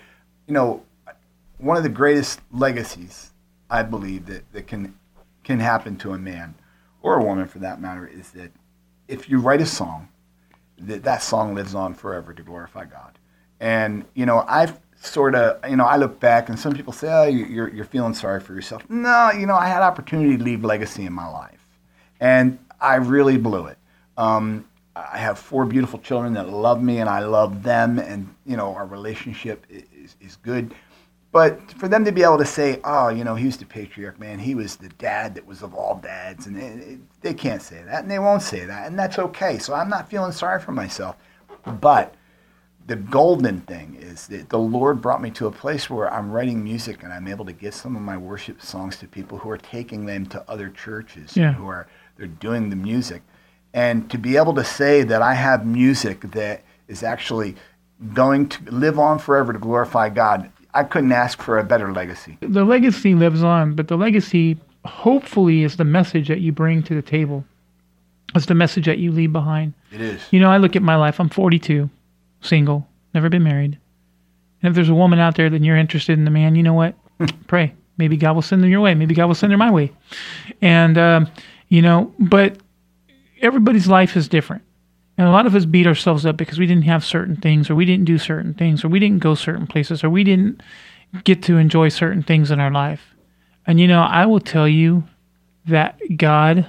one of the greatest legacies I believe that can happen to a man, or a woman for that matter, is that if you write a song, that song lives on forever to glorify God. And, I've sort of, I look back and some people say, oh, you're feeling sorry for yourself. No, I had opportunity to leave legacy in my life, and I really blew it. I have 4 beautiful children that love me, and I love them, and, our relationship is good. But for them to be able to say, oh, he was the patriarch, man, he was the dad that was of all dads, and they can't say that, and they won't say that, and that's okay. So I'm not feeling sorry for myself. But the golden thing is that the Lord brought me to a place where I'm writing music, and I'm able to give some of my worship songs to people who are taking them to other churches, they're doing the music. And to be able to say that I have music that is actually going to live on forever to glorify God, I couldn't ask for a better legacy. The legacy lives on, but the legacy hopefully is the message that you bring to the table. It's the message that you leave behind. It is. I look at my life. I'm 42, single, never been married. And if there's a woman out there that you're interested in the man, you know what? Pray. Maybe God will send them your way. Maybe God will send her my way. And, but everybody's life is different. And a lot of us beat ourselves up because we didn't have certain things, or we didn't do certain things, or we didn't go certain places, or we didn't get to enjoy certain things in our life. And, I will tell you that God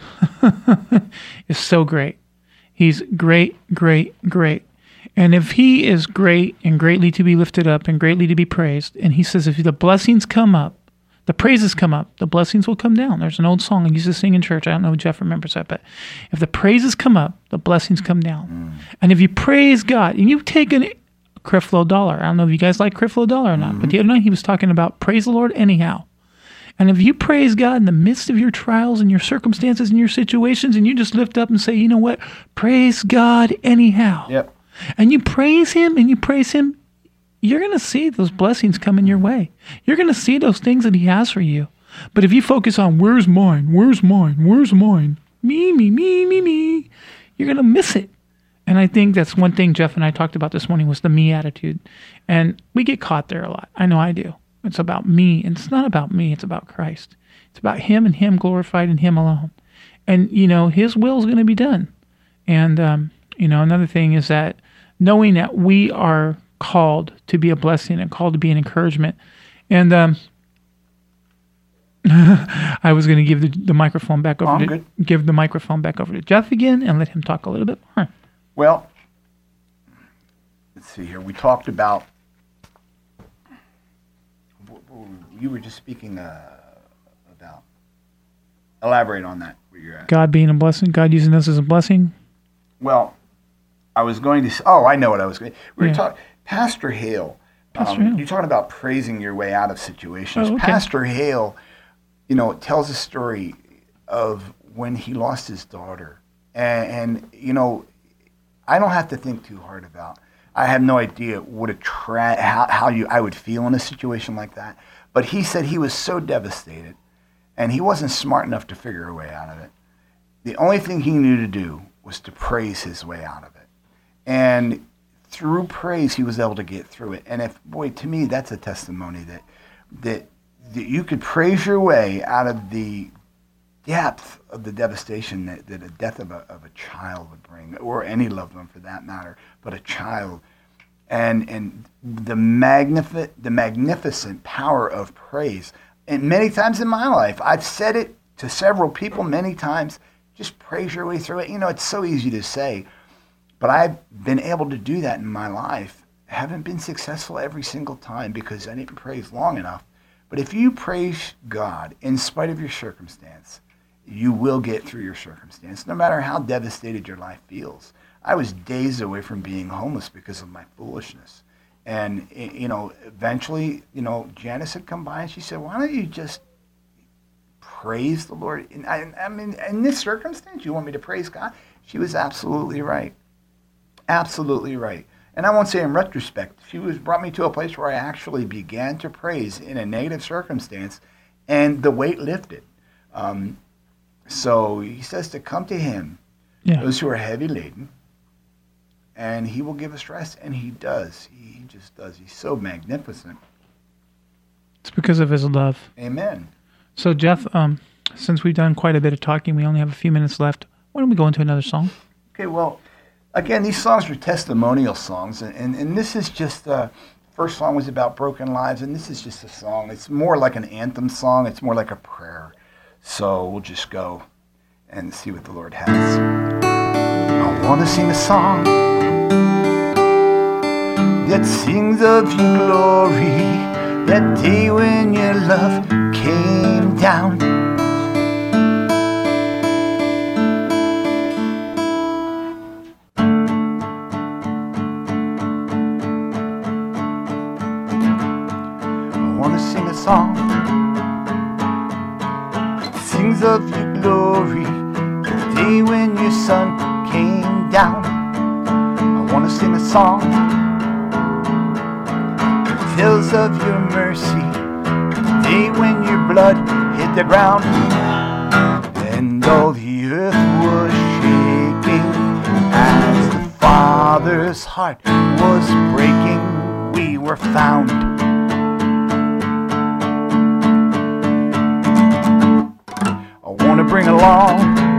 is so great. He's great, great, great. And if he is great and greatly to be lifted up and greatly to be praised, and he says if the blessings come up, the praises come up, the blessings will come down. There's an old song I used to sing in church. I don't know if Jeff remembers that, but if the praises come up, the blessings come down. And if you praise God, and you take a Creflo Dollar, I don't know if you guys like Creflo Dollar or not, but the other night he was talking about praise the Lord anyhow. And if you praise God in the midst of your trials and your circumstances and your situations, and you just lift up and say, you know what, praise God anyhow. Yep. And you praise him, you're going to see those blessings coming your way. You're going to see those things that he has for you. But if you focus on where's mine, me, you're going to miss it. And I think that's one thing Jeff and I talked about this morning was the me attitude. And we get caught there a lot. I know I do. It's about me. And it's not about me. It's about Christ. It's about him and him glorified and him alone. And, his will is going to be done. And, another thing is that knowing that we are called to be a blessing and called to be an encouragement. And I was going to give the microphone back over give the microphone back over to Jeff again and let him talk a little bit more. Well, let's see here. We talked about, you were just speaking about, elaborate on that. Where you're at. God being a blessing, God using us as a blessing. Well, I was going to, I know what I was going to, we were talking, Pastor Hale, you're talking about praising your way out of situations. Oh, okay. Pastor Hale, tells a story of when he lost his daughter. And I don't have to think too hard about. I have no idea what I would feel in a situation like that. But he said he was so devastated, and he wasn't smart enough to figure a way out of it. The only thing he knew to do was to praise his way out of it, and through praise he was able to get through it. And to me, that's a testimony that you could praise your way out of the depth of the devastation that the death of a child would bring, or any loved one for that matter, but a child, and the magnificent power of praise. And many times in my life, I've said it to several people many times, just praise your way through it. It's so easy to say, but I've been able to do that in my life. I haven't been successful every single time because I didn't praise long enough. But if you praise God in spite of your circumstance, you will get through your circumstance, no matter how devastated your life feels. I was days away from being homeless because of my foolishness. And, eventually, Janice had come by and she said, why don't you just praise the Lord? And I mean, in this circumstance, you want me to praise God? She was absolutely right. Absolutely right. And I won't say in retrospect, she brought me to a place where I actually began to praise in a negative circumstance, and the weight lifted. So he says to come to him, those who are heavy laden, and he will give us rest. And he does. He just does. He's so magnificent. It's because of his love. Amen. So Jeff, since we've done quite a bit of talking, we only have a few minutes left. Why don't we go into another song? Okay, well, again, these songs are testimonial songs, and this is just, first song was about broken lives, and this is just a song. It's more like an anthem song. It's more like a prayer. So we'll just go and see what the Lord has. I want to sing a song that sings of your glory, that day when your love came down. I want to sing a song that sings of your glory, the day when your son came down. I want to sing a song that tells of your mercy, the day when your blood hit the ground, and all the earth was shaking as the Father's heart was breaking. We were found. I want to bring along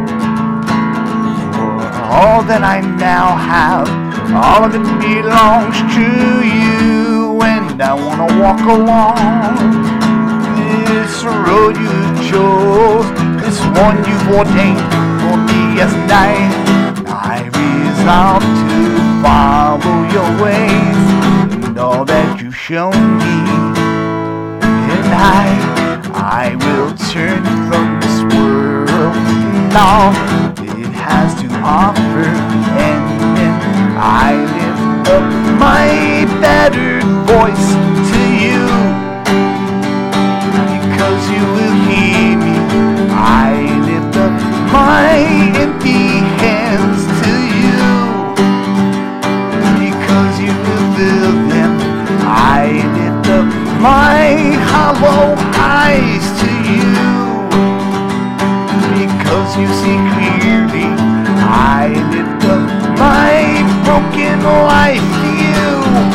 all that I now have. All of it belongs to you, and I want to walk along this road you chose, this one you've ordained for me. Yes, and I resolve to follow your ways and all that you've shown me, and I will turn from this world and all it has to offer, and then I lift up my battered voice to you, because you will hear me. I lift up my empty hands to you, because you will fill them. I lift up my hollow eyes to you, because you see clearly. I lift up my life to you,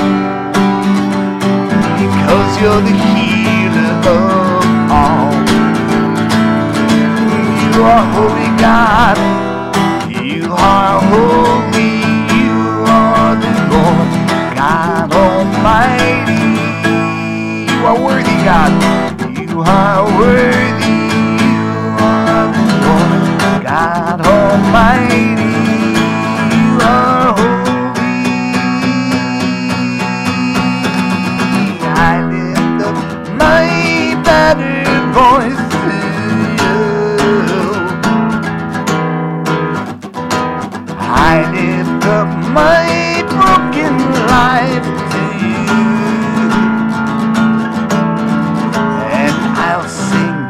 because you're the healer of all. You are holy God, you are holy, you are the Lord God Almighty. You are worthy, God, you are worthy, you are the Lord God Almighty. You are holy. I lift up my battered voice to you. I lift up my broken life to you, and I'll sing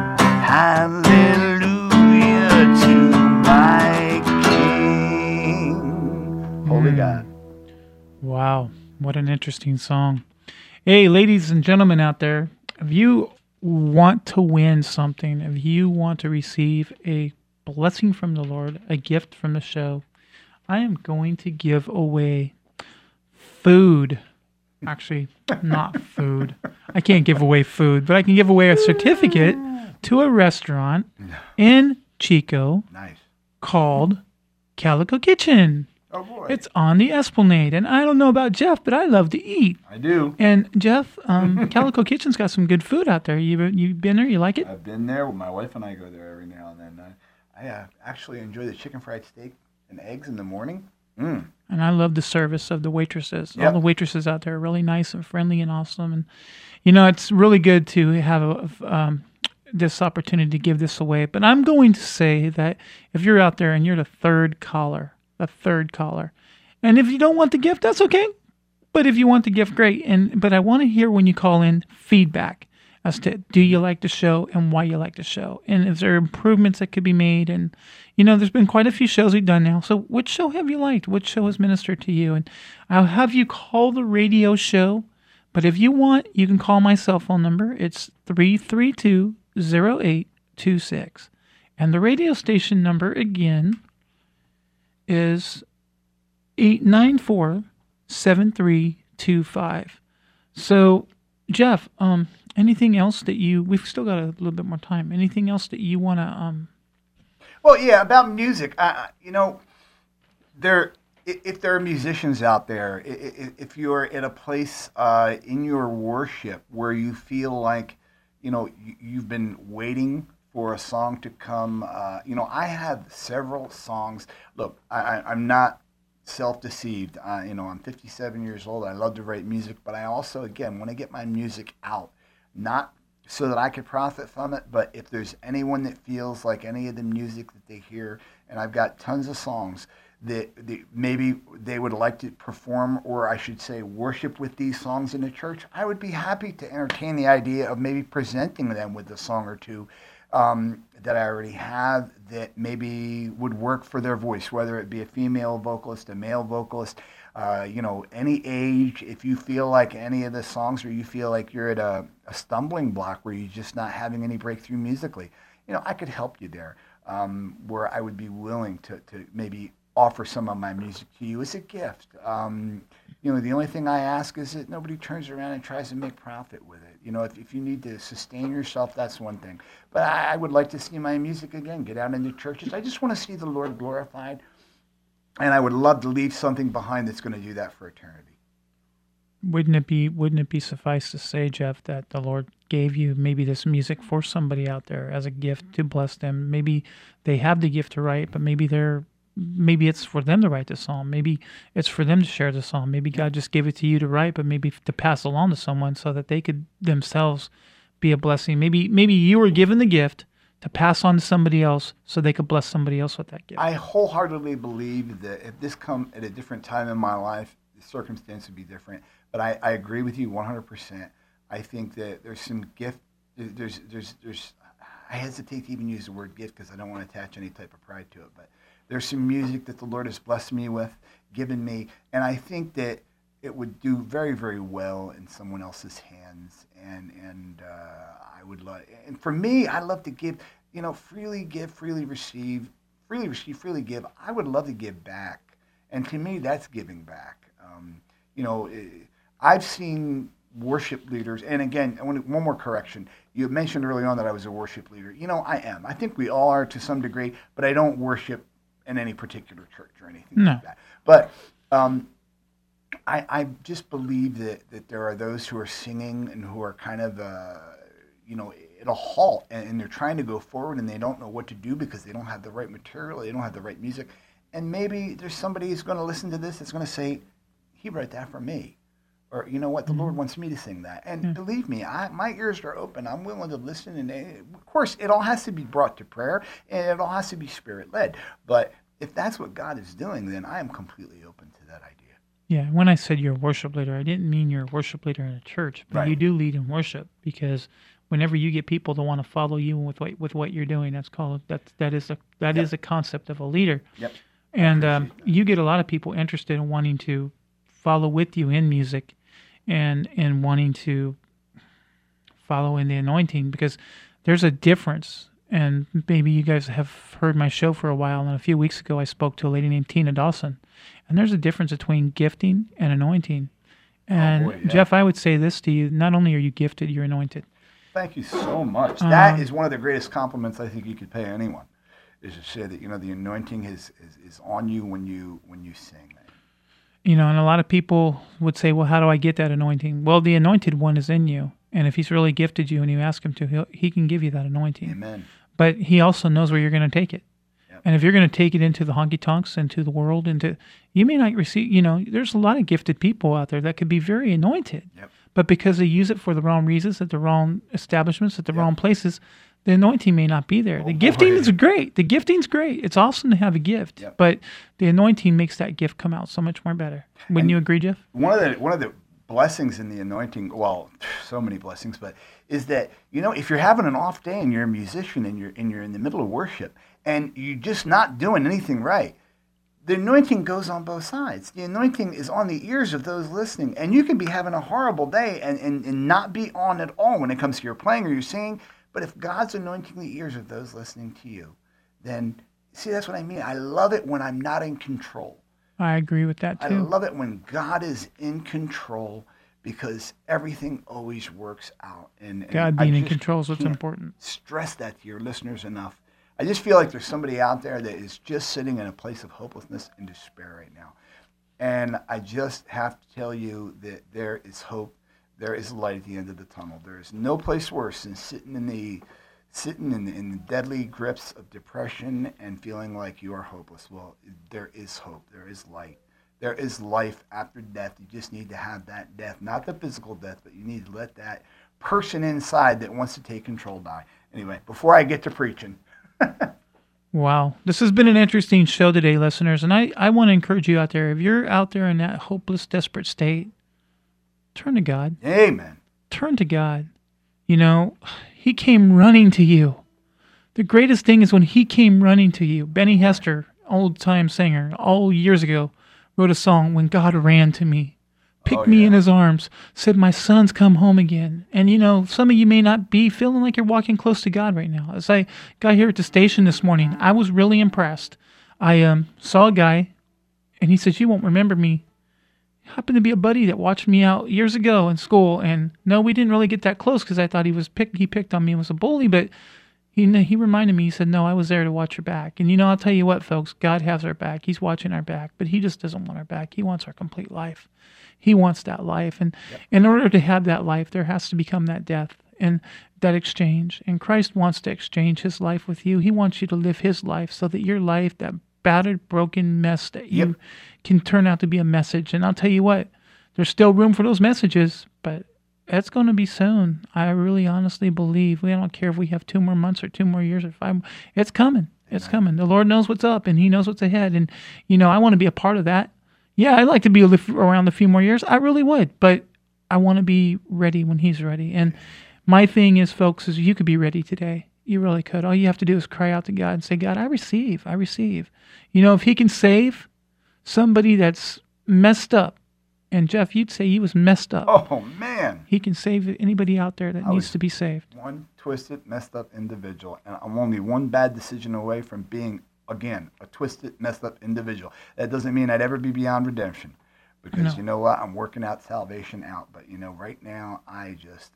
hallelujah to my King. Holy God. Wow, what an interesting song. Hey, ladies and gentlemen out there, if you want to win something, if you want to receive a blessing from the Lord, a gift from the show, I am going to give away food. Actually, not food. I can't give away food, but I can give away a certificate to a restaurant in Chico Nice. called Calico Kitchen. Oh boy. It's on the Esplanade, and I don't know about Jeff, but I love to eat. I do. And Jeff, Calico Kitchen's got some good food out there. You been there? You like it? I've been there. My wife and I go there every now and then. I actually enjoy the chicken fried steak and eggs in the morning. And I love the service of the waitresses. All Yep. the waitresses out there are really nice and friendly and awesome. And you know, it's really good to have this opportunity to give this away. But I'm going to say that if you're out there and you're the third caller, and if you don't want the gift, that's okay. But if you want the gift, great. But I want to hear when you call in feedback as to do you like the show and why you like the show, and if there are improvements that could be made. And you know, there's been quite a few shows we've done now. So which show have you liked? Which show has ministered to you? And I'll have you call the radio show. But if you want, you can call my cell phone number. It's 332-0826. And the radio station number again is 894-7325. So, Jeff, anything else that we've still got a little bit more time. Anything else that you want to Well, yeah, about music. You know, if there are musicians out there, if you're at a place in your worship where you feel like, you know, you've been waiting for a song to come, you know, I have several songs. Look, I'm not self-deceived. You know, I'm 57 years old. I love to write music, but I also, again, want to get my music out, not so that I could profit from it, but if there's anyone that feels like any of the music that they hear, and I've got tons of songs that maybe they would like to perform, or I should say worship with these songs in the church, I would be happy to entertain the idea of maybe presenting them with a song or two that I already have that maybe would work for their voice, whether it be a female vocalist, a male vocalist, you know, any age. If you feel like any of the songs, or you feel like you're at a stumbling block where you're just not having any breakthrough musically, you know, I could help you there, where I would be willing to maybe offer some of my music to you as a gift. You know, the only thing I ask is that nobody turns around and tries to make profit with it. You know, if you need to sustain yourself, that's one thing. But I would like to see my music again, get out into churches. I just want to see the Lord glorified. And I would love to leave something behind that's going to do that for eternity. Wouldn't it be suffice to say, Jeff, that the Lord gave you maybe this music for somebody out there as a gift to bless them? Maybe they have the gift to write, but maybe it's for them to write the song. Maybe it's for them to share the song. Maybe God just gave it to you to write, but maybe to pass along to someone so that they could themselves be a blessing. Maybe you were given the gift to pass on to somebody else so they could bless somebody else with that gift. I wholeheartedly believe that if this come at a different time in my life, the circumstance would be different. But I agree with you 100%. I think that there's some gift. There's. I hesitate to even use the word gift because I don't want to attach any type of pride to it. But there's some music that the Lord has blessed me with, given me, and I think that it would do very, very well in someone else's hands. And I would love. And for me, I love to give. You know, freely give, freely receive, freely give. I would love to give back, and to me, that's giving back. I've seen worship leaders, and again, one more correction. You mentioned early on that I was a worship leader. I am. I think we all are to some degree, but I don't worship in any particular church or anything like that. But I just believe that there are those who are singing and who are kind of, at a halt, and they're trying to go forward, and they don't know what to do because they don't have the right material, they don't have the right music. And maybe there's somebody who's going to listen to this that's going to say, he wrote that for me. Or, you know what, the Lord wants me to sing that. And believe me, my ears are open. I'm willing to listen. And of course, it all has to be brought to prayer, and it all has to be Spirit-led. But if that's what God is doing, then I am completely open to that idea. Yeah, when I said you're a worship leader, I didn't mean you're a worship leader in a church, but Right. you do lead in worship, because whenever you get people to want to follow you with what you're doing, that is a concept of a leader. Yep. And you get a lot of people interested in wanting to follow with you in music, and wanting to follow in the anointing, because there's a difference. And maybe you guys have heard my show for a while, and a few weeks ago I spoke to a lady named Tina Dawson, and there's a difference between gifting and anointing. And boy, yeah. Jeff, I would say this to you: not only are you gifted, you're anointed. Thank you so much. That is one of the greatest compliments I think you could pay anyone, is to say that, the anointing is on you when you sing. And a lot of people would say, well, how do I get that anointing? Well, the anointed one is in you. And if he's really gifted you and you ask him to, he can give you that anointing. Amen. But he also knows where you're going to take it. Yep. And if you're going to take it into the honky-tonks, into the world, you may not receive, there's a lot of gifted people out there that could be very anointed. Yep. But because they use it for the wrong reasons, at the wrong establishments, at the wrong places, the anointing may not be there. The gifting is great. The gifting's great. It's awesome to have a gift. Yep. But the anointing makes that gift come out so much more better. Wouldn't you agree, Jeff? One of the blessings in the anointing, well, so many blessings, but is that, if you're having an off day and you're a musician and you're in the middle of worship and you're just not doing anything right, the anointing goes on both sides. The anointing is on the ears of those listening, and you can be having a horrible day and not be on at all when it comes to your playing or your singing. But if God's anointing the ears of those listening to you, then, see, that's what I mean. I love it when I'm not in control. I agree with that, I too. love it when God is in control, because everything always works out. And God I being in just control is what's can't important. stress that to your listeners enough. I just feel like there's somebody out there that is just sitting in a place of hopelessness and despair right now. And I just have to tell you that there is hope. There is light at the end of the tunnel. There is no place worse than sitting in the deadly grips of depression and feeling like you are hopeless. Well, there is hope. There is light. There is life after death. You just need to have that death, not the physical death, but you need to let that person inside that wants to take control die. Anyway, before I get to preaching. Wow. This has been an interesting show today, listeners. And I want to encourage you out there, if you're out there in that hopeless, desperate state, turn to God. Amen. Turn to God. He came running to you. The greatest thing is when he came running to you. Benny Hester, old-time singer, all years ago, wrote a song, "When God Ran to Me." Picked me in his arms, said, "My son's come home again." And some of you may not be feeling like you're walking close to God right now. As I got here at the station this morning, I was really impressed. I saw a guy, and he said, "You won't remember me." Happened to be a buddy that watched me out years ago in school, and no, we didn't really get that close because I thought he picked on me and was a bully, but he reminded me, he said, "No, I was there to watch your back." And I'll tell you what, folks, God has our back. He's watching our back, but he just doesn't want our back. He wants our complete life. He wants that life. And in order to have that life, there has to become that death and that exchange. And Christ wants to exchange his life with you. He wants you to live his life so that your life, that battered, broken mess, that you can turn out to be a message. And I'll tell you what, there's still room for those messages, but it's going to be soon. I really honestly believe. We don't care if we have 2 more months or 2 more years or 5. It's coming. It's coming. The Lord knows what's up, and he knows what's ahead. And, I want to be a part of that. Yeah, I'd like to be around a few more years. I really would, but I want to be ready when he's ready. And my thing is, folks, is you could be ready today. You really could. All you have to do is cry out to God and say, "God, I receive. I receive." If he can save somebody that's messed up, and Jeff, you'd say he was messed up. Oh, man. He can save anybody out there that needs to be saved. One twisted, messed up individual, and I'm only one bad decision away from being, again, a twisted, messed up individual. That doesn't mean I'd ever be beyond redemption. Because No. you know what? I'm working out salvation out. But, right now, I just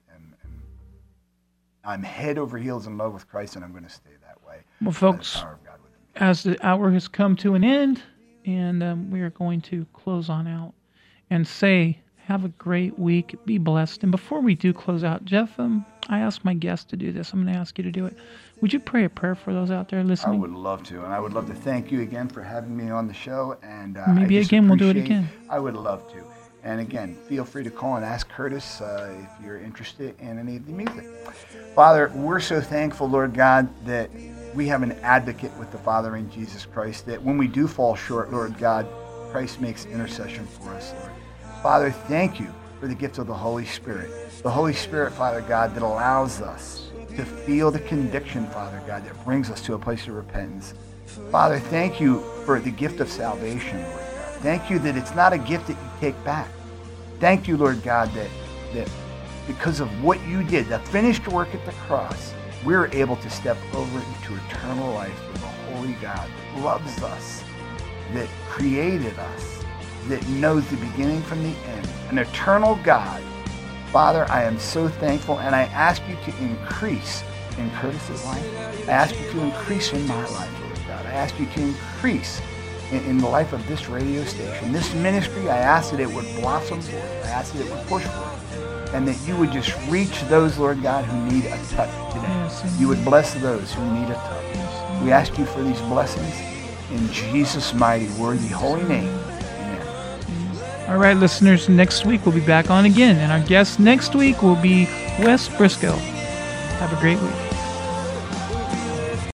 I'm head over heels in love with Christ, and I'm going to stay that way. Well, By the folks, power of God within me. as the hour has come to an end, and we are going to close on out and say, have a great week. Be blessed. And before we do close out, Jeff, I asked my guests to do this. I'm going to ask you to do it. Would you pray a prayer for those out there I listening? would love to, and I would love to thank you again for having me on the show. And Maybe I just again we'll do it appreciate- again. I would love to. And again, feel free to call and ask Curtis if you're interested in any of the music. Father, we're so thankful, Lord God, that we have an advocate with the Father in Jesus Christ, that when we do fall short, Lord God, Christ makes intercession for us, Lord. Father, thank you for the gift of the Holy Spirit. The Holy Spirit, Father God, that allows us to feel the conviction, Father God, that brings us to a place of repentance. Father, thank you for the gift of salvation, Lord God. Thank you that it's not a gift that you take back. Thank you, Lord God, that because of what you did, the finished work at the cross, we're able to step over into eternal life with a holy God that loves us, that created us, that knows the beginning from the end, an eternal God. Father, I am so thankful, and I ask you to increase in Curtis's life. I ask you to increase in my life, Lord God. I ask you to increase in the life of this radio station. This ministry, I ask that it would blossom forth. I ask that it would push forth, and that you would just reach those, Lord God, who need a touch today. Yes, You would bless those who need a touch. We ask you for these blessings in Jesus' mighty, worthy, holy name. Amen. All right, listeners, next week we'll be back on again, and our guest next week will be Wes Briscoe. Have a great week.